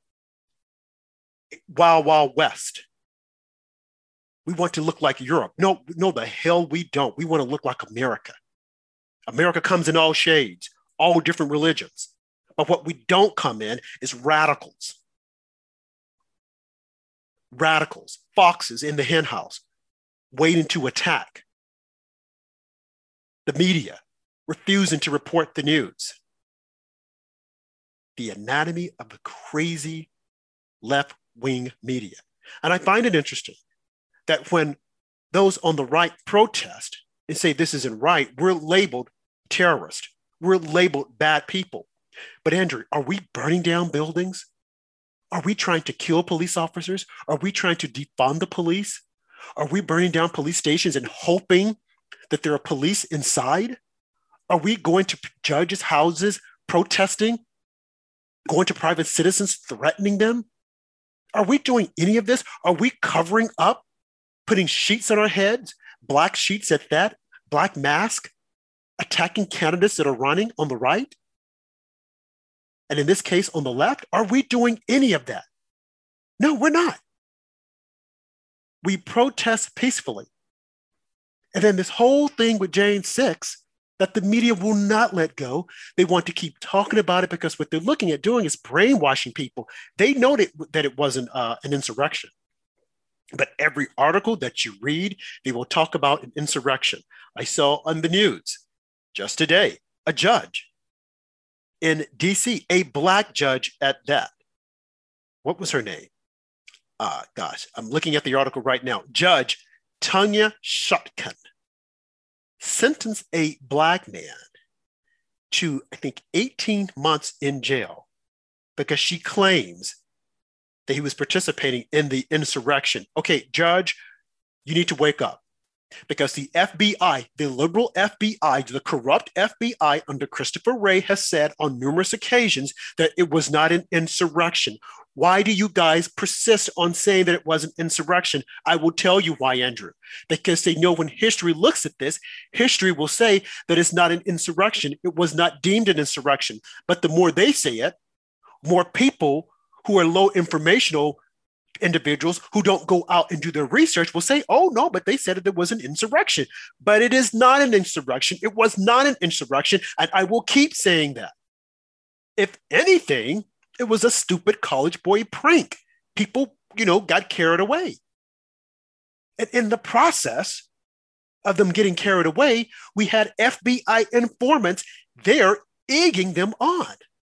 Wild Wild West. We want to look like Europe. No, no, the hell we don't. We want to look like America. America comes in all shades, all different religions. But what we don't come in is radicals. Radicals, foxes in the hen house, waiting to attack. The media, refusing to report the news. The anatomy of the crazy left-wing media. And I find it interesting that when those on the right protest and say this isn't right, we're labeled terrorists. We're labeled bad people. But Andrew, are we burning down buildings? Are we trying to kill police officers? Are we trying to defund the police? Are we burning down police stations and hoping that there are police inside? Are we going to judges' houses protesting, going to private citizens threatening them? Are we doing any of this? Are we covering up, putting sheets on our heads, black sheets at that, black mask, attacking candidates that are running on the right? And in this case, on the left, are we doing any of that? No, we're not. We protest peacefully. And then this whole thing with January sixth that the media will not let go. They want to keep talking about it because what they're looking at doing is brainwashing people. They know that, that it wasn't uh, an insurrection. But every article that you read, they will talk about an insurrection. I saw on the news just today, a judge in D C, a Black judge at that. What was her name? Uh, gosh, I'm looking at the article right now. Judge Tanya Chutkan sentenced a Black man to, I think, eighteen months in jail because she claims that he was participating in the insurrection. Okay, Judge, you need to wake up because the F B I, the liberal F B I, the corrupt F B I under Christopher Wray has said on numerous occasions that it was not an insurrection. Why do you guys persist on saying that it was an insurrection? I will tell you why, Andrew. Because they know when history looks at this, history will say that it's not an insurrection. It was not deemed an insurrection. But the more they say it, more people who are low informational individuals who don't go out and do their research will say, oh, no, but they said that it was an insurrection. But it is not an insurrection. It was not an insurrection. And I will keep saying that. If anything, it was a stupid college boy prank. People, you know, got carried away. And in the process of them getting carried away, we had F B I informants there egging them on.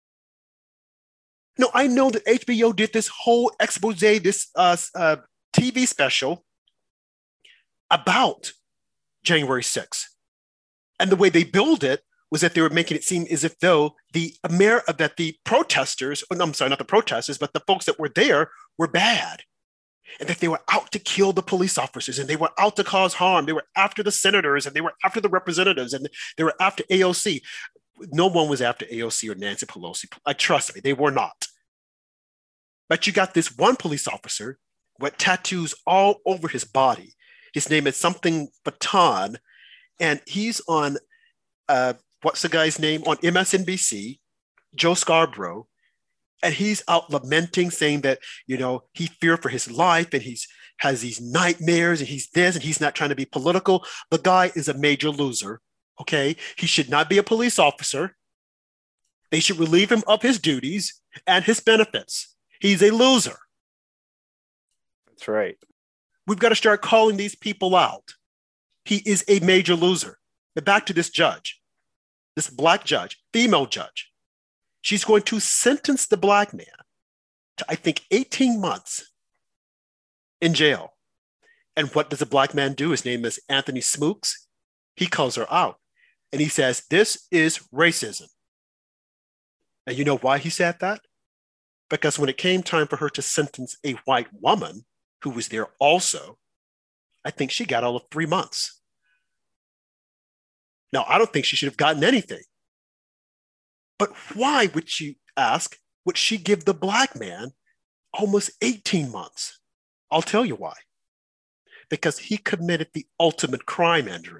Now, I know that H B O did this whole expose, this uh, uh, T V special about January sixth. And the way they billed it was that they were making it seem as if though the Amer- that the protesters, oh, no, I'm sorry, not the protesters, but the folks that were there were bad. And that they were out to kill the police officers and they were out to cause harm. They were after the senators and they were after the representatives and they were after A O C. No one was after A O C or Nancy Pelosi. I trust me, they were not. But you got this one police officer with tattoos all over his body. His name is something Baton, and he's on, uh, what's the guy's name? On M S N B C, Joe Scarborough, and he's out lamenting, saying that, you know, he feared for his life and he's has these nightmares and he's this and he's not trying to be political. The guy is a major loser. Okay, he should not be a police officer. They should relieve him of his duties and his benefits. He's a loser. That's right. We've got to start calling these people out. He is a major loser. But back to this judge, this Black judge, female judge. She's going to sentence the Black man to, I think, eighteen months in jail. And what does the Black man do? His name is Anthony Smooks. He calls her out. And he says, this is racism. And you know why he said that? Because when it came time for her to sentence a white woman who was there also, I think she got all of three months. Now, I don't think she should have gotten anything. But why would she ask, would she give the Black man almost eighteen months? I'll tell you why. Because he committed the ultimate crime, Andrew.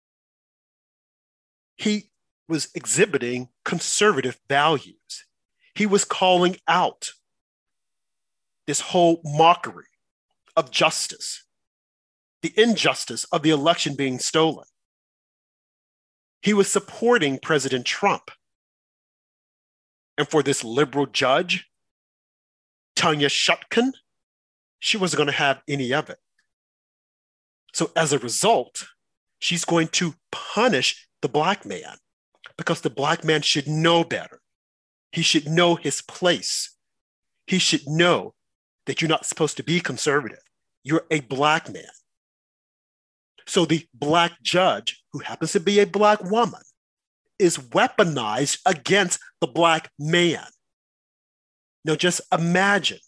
He was exhibiting conservative values. He was calling out this whole mockery of justice, the injustice of the election being stolen. He was supporting President Trump. And for this liberal judge, Tanya Chutkan, she wasn't going to have any of it. So as a result, she's going to punish the Black man because the Black man should know better. He should know his place. He should know that you're not supposed to be conservative. You're a Black man. So the Black judge, who happens to be a Black woman, is weaponized against the Black man. Now just imagine,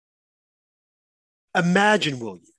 imagine, will you,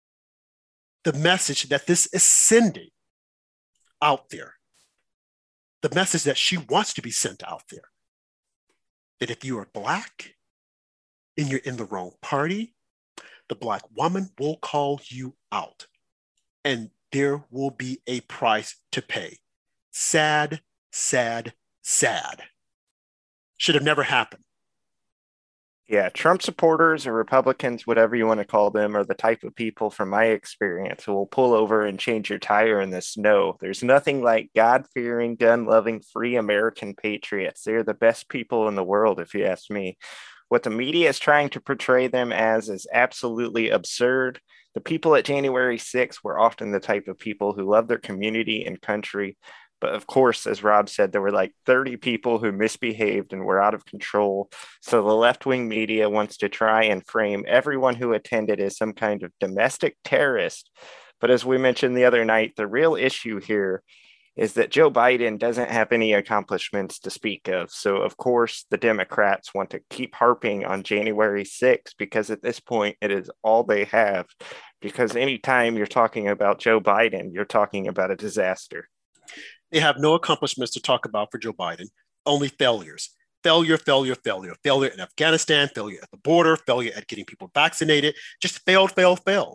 the message that this is sending out there, the message that she wants to be sent out there, that if you are Black and you're in the wrong party, the Black woman will call you out and there will be a price to pay. Sad, sad, sad. Should have never happened. Yeah, Trump supporters or Republicans, whatever you want to call them, are the type of people, from my experience, who will pull over and change your tire in the snow. There's nothing like God-fearing, gun-loving, free American patriots. They're the best people in the world, if you ask me. What the media is trying to portray them as is absolutely absurd. The people at January sixth were often the type of people who love their community and country. But of course, as Rob said, there were like thirty people who misbehaved and were out of control. So the left-wing media wants to try and frame everyone who attended as some kind of domestic terrorist. But as we mentioned the other night, the real issue here is that Joe Biden doesn't have any accomplishments to speak of. So of course, the Democrats want to keep harping on January sixth because at this point, it is all they have. Because anytime you're talking about Joe Biden, you're talking about a disaster. They have no accomplishments to talk about for Joe Biden, only failures. Failure, failure, failure. Failure in Afghanistan, failure at the border, failure at getting people vaccinated. Just failed, failed, failed.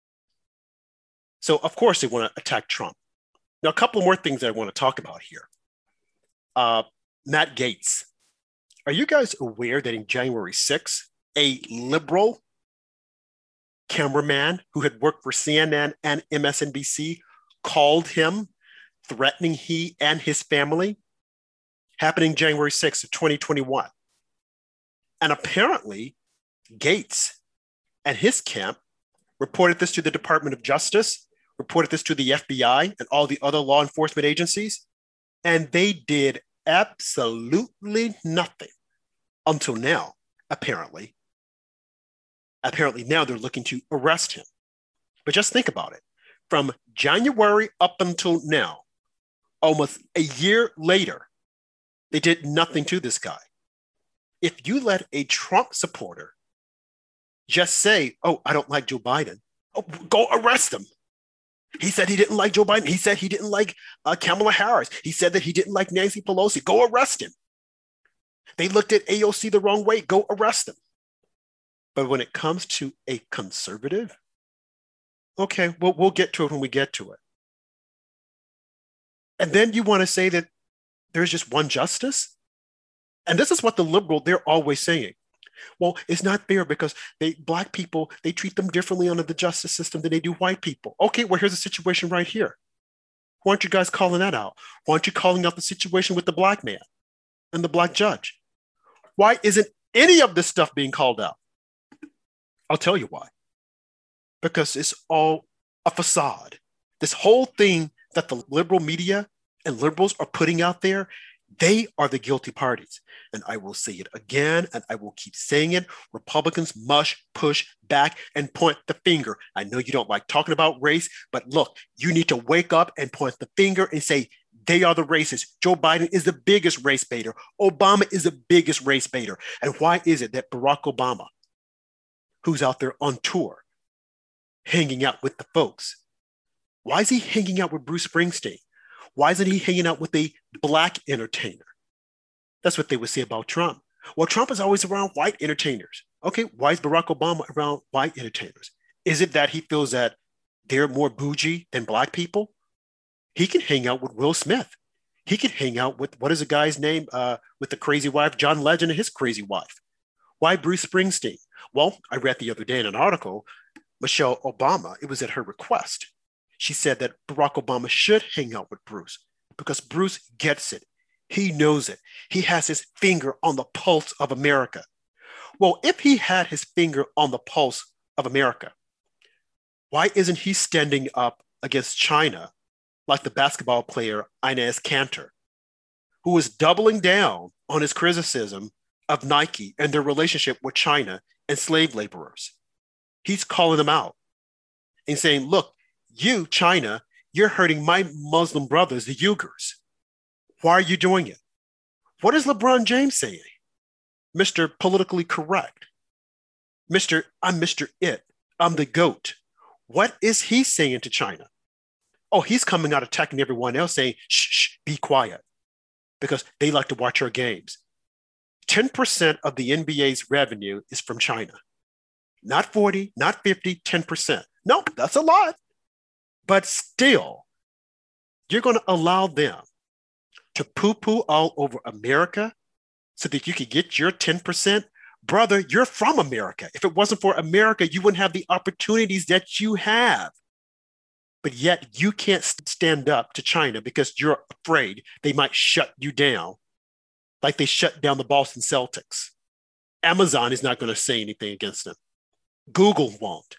So, of course, they want to attack Trump. Now, a couple more things that I want to talk about here. Uh, Matt Gaetz. Are you guys aware that in January sixth, a liberal cameraman who had worked for C N N and M S N B C called him, threatening he and his family, happening January sixth of twenty twenty-one. And apparently, Gaetz and his camp reported this to the Department of Justice, reported this to the F B I and all the other law enforcement agencies, and they did absolutely nothing until now, apparently. Apparently now they're looking to arrest him. But just think about it. From January up until now, almost a year later, they did nothing to this guy. If you let a Trump supporter just say, oh, I don't like Joe Biden, oh, go arrest him. He said he didn't like Joe Biden. He said he didn't like uh, Kamala Harris. He said that he didn't like Nancy Pelosi. Go arrest him. They looked at A O C the wrong way. Go arrest him. But when it comes to a conservative, okay, well, we'll get to it when we get to it. And then you want to say that there's just one justice? And this is what the liberal, they're always saying. Well, it's not fair because they Black people, they treat them differently under the justice system than they do white people. Okay, well, here's the situation right here. Why aren't you guys calling that out? Why aren't you calling out the situation with the Black man and the Black judge? Why isn't any of this stuff being called out? I'll tell you why. Because it's all a facade. This whole thing that the liberal media and liberals are putting out there, they are the guilty parties. And I will say it again, and I will keep saying it. Republicans must push back and point the finger. I know you don't like talking about race, but look, you need to wake up and point the finger and say, they are the racists. Joe Biden is the biggest race baiter. Obama is the biggest race baiter. And why is it that Barack Obama, who's out there on tour, hanging out with the folks, why is he hanging out with Bruce Springsteen? Why isn't he hanging out with a Black entertainer? That's what they would say about Trump. Well, Trump is always around white entertainers. Okay, why is Barack Obama around white entertainers? Is it that he feels that they're more bougie than Black people? He can hang out with Will Smith. He can hang out with, what is the guy's name, uh, with the crazy wife, John Legend and his crazy wife. Why Bruce Springsteen? Well, I read the other day in an article, Michelle Obama, it was at her request. She said that Barack Obama should hang out with Bruce because Bruce gets it. He knows it. He has his finger on the pulse of America. Well, if he had his finger on the pulse of America, why isn't he standing up against China like the basketball player Inez Cantor, who is doubling down on his criticism of Nike and their relationship with China and slave laborers? He's calling them out and saying, look, you, China, you're hurting my Muslim brothers, the Uyghurs. Why are you doing it? What is LeBron James saying? Mister Politically Correct. Mister I'm Mister It. I'm the GOAT. What is he saying to China? Oh, he's coming out attacking everyone else saying, shh, shh, be quiet, because they like to watch our games. ten percent of the N B A's revenue is from China. Not forty, not fifty, ten percent. Nope, that's a lot. But still, you're going to allow them to poo-poo all over America so that you could get your ten percent? Brother, you're from America. If it wasn't for America, you wouldn't have the opportunities that you have. But yet you can't stand up to China because you're afraid they might shut you down, like they shut down the Boston Celtics. Amazon is not going to say anything against them. Google won't.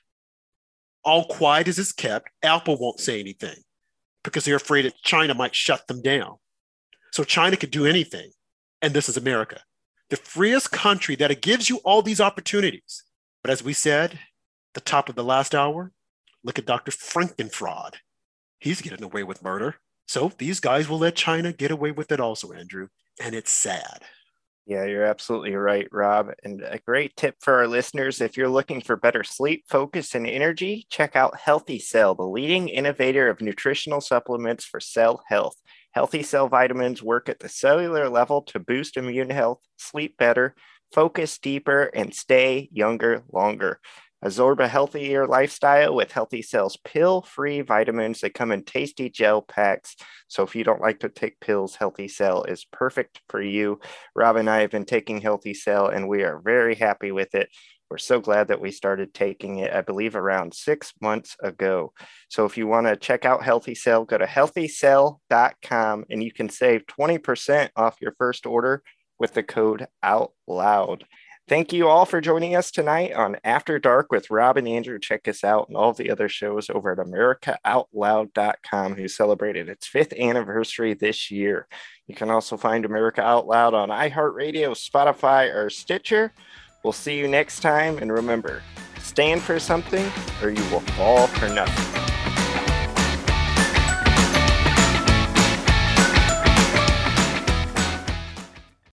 All quiet as it's kept, Apple won't say anything because they're afraid that China might shut them down. So China could do anything, and this is America, the freest country that it gives you all these opportunities. But as we said, the top of the last hour, look at Doctor Frankenfraud. He's getting away with murder. So these guys will let China get away with it also, Andrew, and it's sad. Yeah, you're absolutely right, Rob. And a great tip for our listeners, if you're looking for better sleep, focus, and energy, check out Healthy Cell, the leading innovator of nutritional supplements for cell health. Healthy Cell vitamins work at the cellular level to boost immune health, sleep better, focus deeper, and stay younger longer. Absorb a healthier lifestyle with Healthy Cell's pill-free vitamins. They come in tasty gel packs. So if you don't like to take pills, Healthy Cell is perfect for you. Rob and I have been taking Healthy Cell, and we are very happy with it. We're so glad that we started taking it, I believe, around six months ago. So if you want to check out Healthy Cell, go to healthy cell dot com, and you can save twenty percent off your first order with the code OUTLOUD. Thank you all for joining us tonight on After Dark with Rob and Andrew. Check us out and all of the other shows over at america out loud dot com, who celebrated its fifth anniversary this year. You can also find America Out Loud on iHeartRadio, Spotify, or Stitcher. We'll see you next time, and remember, stand for something or you will fall for nothing.